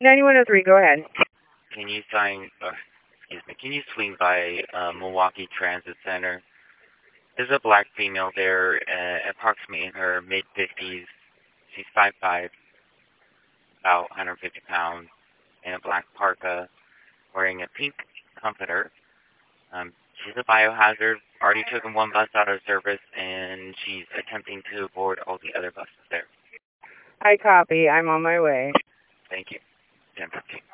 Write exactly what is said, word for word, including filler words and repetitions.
ninety-one oh three, go ahead. Can you sign, uh, excuse me, can you swing by uh, Milwaukee Transit Center? There's a black female there, uh, approximately in her mid-fifties. She's five five, about one hundred fifty pounds, in a black parka, wearing a pink comforter. Um, she's a biohazard, already taken one bus out of service, and she's attempting to board all the other buses there. I copy. I'm on my way. Thank you. ten fifteen.